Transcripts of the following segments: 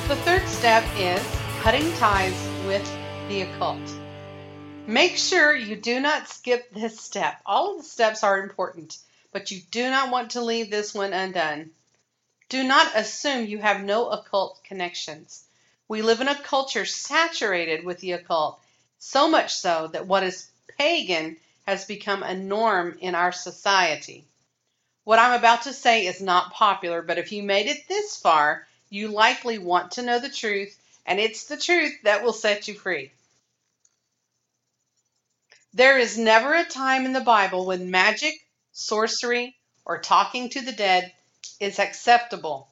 The third step is cutting ties with the occult. Make sure you do not skip this step. All of the steps are important, but you do not want to leave this one undone. Do not assume you have no occult connections. We live in a culture saturated with the occult, so much so that what is pagan has become a norm in our society. What I'm about to say is not popular, but if you made it this far, you likely want to know the truth, and it's the truth that will set you free. There is never a time in the Bible when magic, sorcery, or talking to the dead is acceptable.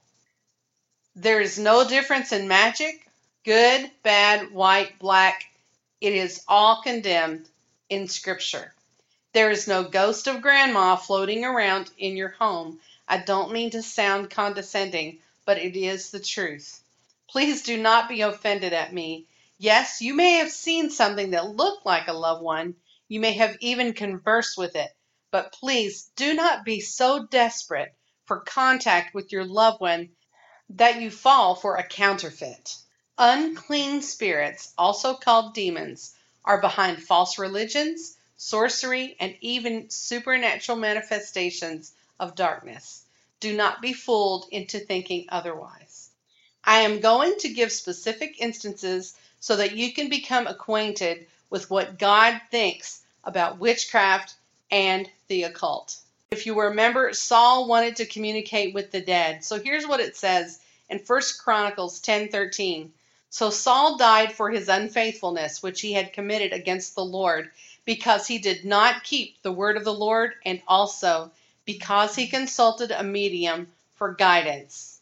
There is no difference in magic, good, bad, white, black. It is all condemned in Scripture. There is no ghost of grandma floating around in your home. I don't mean to sound condescending, but it is the truth. Please do not be offended at me. Yes, you may have seen something that looked like a loved one. You may have even conversed with it. But please do not be so desperate for contact with your loved one that you fall for a counterfeit. Unclean spirits, also called demons, are behind false religions, sorcery, and even supernatural manifestations of darkness. Do not be fooled into thinking otherwise. I am going to give specific instances so that you can become acquainted with what God thinks about witchcraft and the occult. If you remember, Saul wanted to communicate with the dead. So here's what it says in 1 Chronicles 10:13. So Saul died for his unfaithfulness, which he had committed against the Lord, because he did not keep the word of the Lord, and also because he consulted a medium for guidance.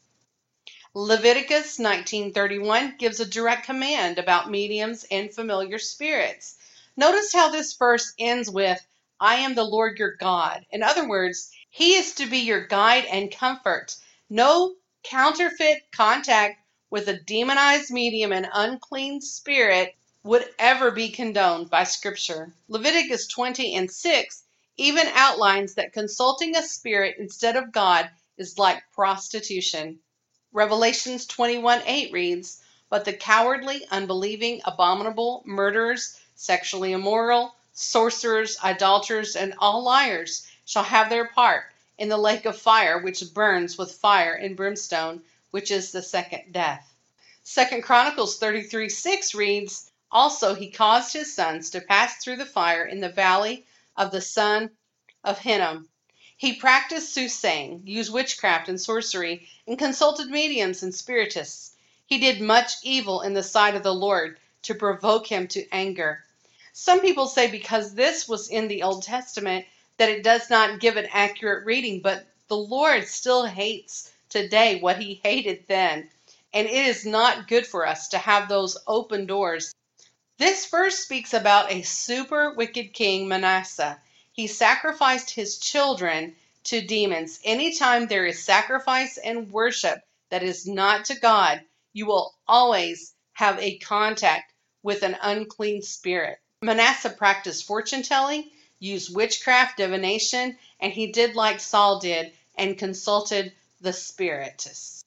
Leviticus 19:31 gives a direct command about mediums and familiar spirits. Notice how this verse ends with, I am the Lord your God. In other words, he is to be your guide and comfort. No counterfeit contact with a demonized medium and unclean spirit would ever be condoned by Scripture. Leviticus 20:6 even outlines that consulting a spirit instead of God is like prostitution. Revelations 21:8 reads, But the cowardly, unbelieving, abominable, murderers, sexually immoral, sorcerers, idolaters, and all liars shall have their part in the lake of fire, which burns with fire and brimstone, which is the second death. 2 Chronicles 33:6 reads, Also he caused his sons to pass through the fire in the valley of the son of Hinnom. He practiced soothsaying, used witchcraft and sorcery, and consulted mediums and spiritists. He did much evil in the sight of the Lord to provoke him to anger. Some people say because this was in the Old Testament that it does not give an accurate reading, but the Lord still hates today what he hated then. And it is not good for us to have those open doors. This verse speaks about a super wicked king, Manasseh. He sacrificed his children to demons. Anytime there is sacrifice and worship that is not to God, you will always have a contact with an unclean spirit. Manasseh practiced fortune telling, used witchcraft, divination, and he did like Saul did and consulted the spiritists.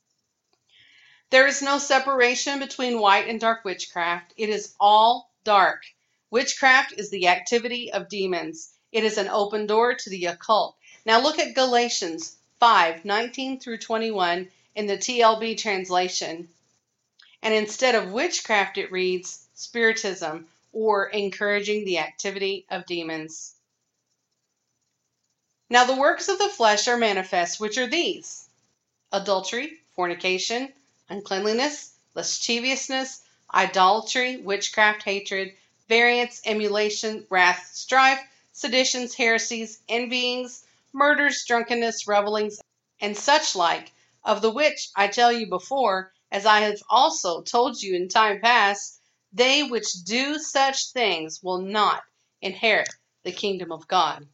There is no separation between white and dark witchcraft. It is all dark. Witchcraft is the activity of demons. It is an open door to the occult. Now look at Galatians 5:19 through 21 in the TLB translation. And instead of witchcraft, it reads spiritism, or encouraging the activity of demons. Now the works of the flesh are manifest, which are these: adultery, fornication, uncleanliness, lasciviousness, idolatry, witchcraft, hatred, variance, emulation, wrath, strife, seditions, heresies, envyings, murders, drunkenness, revellings, and such like, of the which I tell you before, as I have also told you in time past, they which do such things will not inherit the kingdom of God.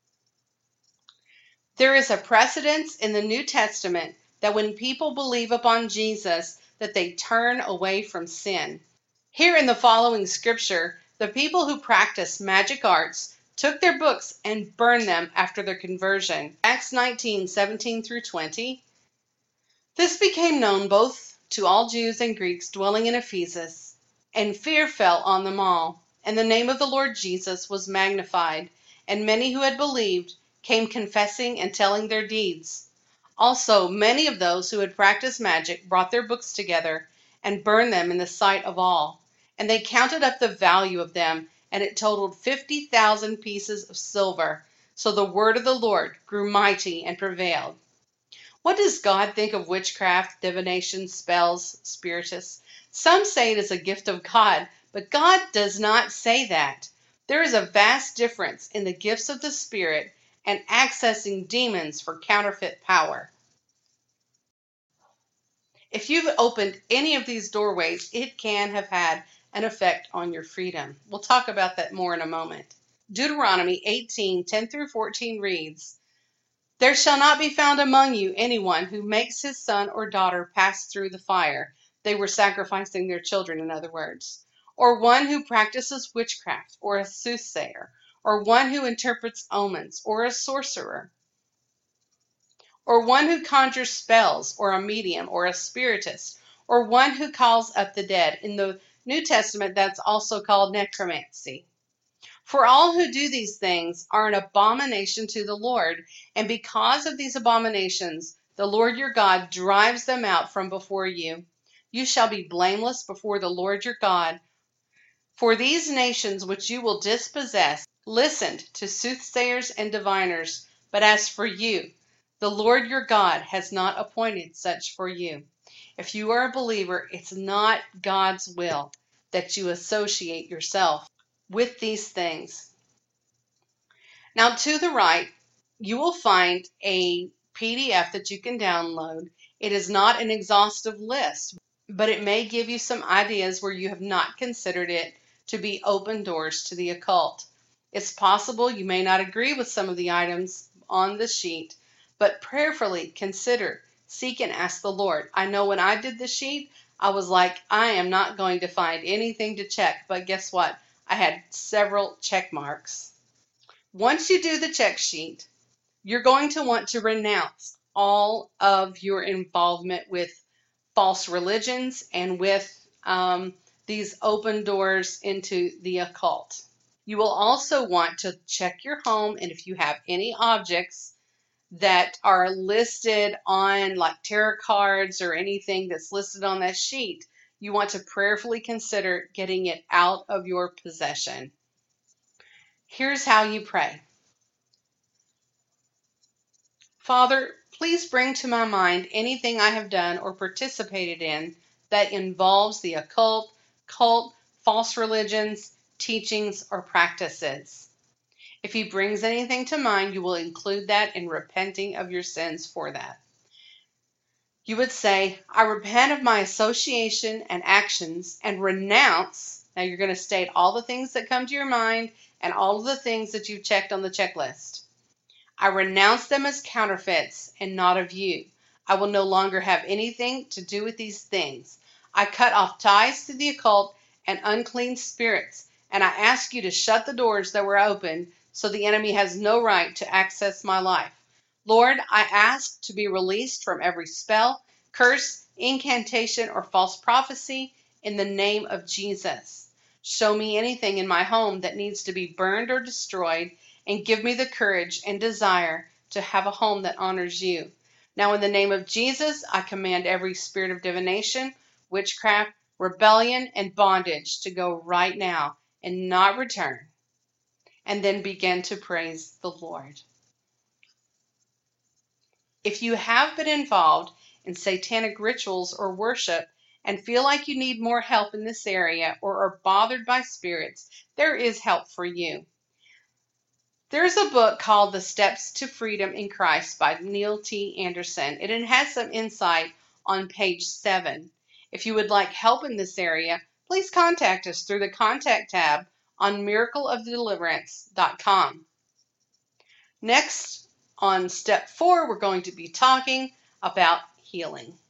There is a precedence in the New Testament that when people believe upon Jesus, that they turn away from sin. Here in the following scripture, the people who practiced magic arts took their books and burned them after their conversion. Acts 19:17 through 20. This became known both to all Jews and Greeks dwelling in Ephesus, and fear fell on them all. And the name of the Lord Jesus was magnified, and many who had believed came confessing and telling their deeds. Also, many of those who had practiced magic brought their books together and burned them in the sight of all. And they counted up the value of them, and it totaled 50,000 pieces of silver. So the word of the Lord grew mighty and prevailed. What does God think of witchcraft, divination, spells, spiritists? Some say it is a gift of God, but God does not say that. There is a vast difference in the gifts of the Spirit and accessing demons for counterfeit power. If you've opened any of these doorways, it can have had an effect on your freedom. We'll talk about that more in a moment. Deuteronomy 18:10-14 reads, "There shall not be found among you anyone who makes his son or daughter pass through the fire." They were sacrificing their children, in other words. "Or one who practices witchcraft, or a soothsayer, or one who interprets omens, or a sorcerer, or one who conjures spells, or a medium, or a spiritist, or one who calls up the dead." In the New Testament, that's also called necromancy. "For all who do these things are an abomination to the Lord, and because of these abominations, the Lord your God drives them out from before you. You shall be blameless before the Lord your God. For these nations which you will dispossess listened to soothsayers and diviners, but as for you, the Lord your God has not appointed such for you." If you are a believer, it's not God's will that you associate yourself with these things. Now, to the right, you will find a PDF that you can download. It is not an exhaustive list, but it may give you some ideas where you have not considered it to be open doors to the occult. It's possible you may not agree with some of the items on the sheet, but prayerfully consider, seek, and ask the Lord. I know when I did the sheet, I was like, I am not going to find anything to check, but guess what? I had several check marks. Once you do the check sheet, you're going to want to renounce all of your involvement with false religions and with these open doors into the occult. You will also want to check your home, and if you have any objects that are listed on, like tarot cards or anything that's listed on that sheet, you want to prayerfully consider getting it out of your possession. Here's how you pray. Father, please bring to my mind anything I have done or participated in that involves the occult, cult, false religions, teachings, or practices. If he brings anything to mind, you will include that in repenting of your sins for that. You would say, I repent of my association and actions and renounce. Now you're going to state all the things that come to your mind and all of the things that you've checked on the checklist. I renounce them as counterfeits and not of you. I will no longer have anything to do with these things. I cut off ties to the occult and unclean spirits, and I ask you to shut the doors that were open so the enemy has no right to access my life. Lord, I ask to be released from every spell, curse, incantation, or false prophecy in the name of Jesus. Show me anything in my home that needs to be burned or destroyed, and give me the courage and desire to have a home that honors you. Now, in the name of Jesus, I command every spirit of divination, witchcraft, rebellion, and bondage to go right now and not return. And then begin to praise the Lord. If you have been involved in satanic rituals or worship and feel like you need more help in this area or are bothered by spirits, there is help for you. There's a book called The Steps to Freedom in Christ by Neil T. Anderson, and it has some insight on page 7. If you would like help in this area, please contact us through the contact tab on miracleofdeliverance.com. Next, on step 4, we're going to be talking about healing.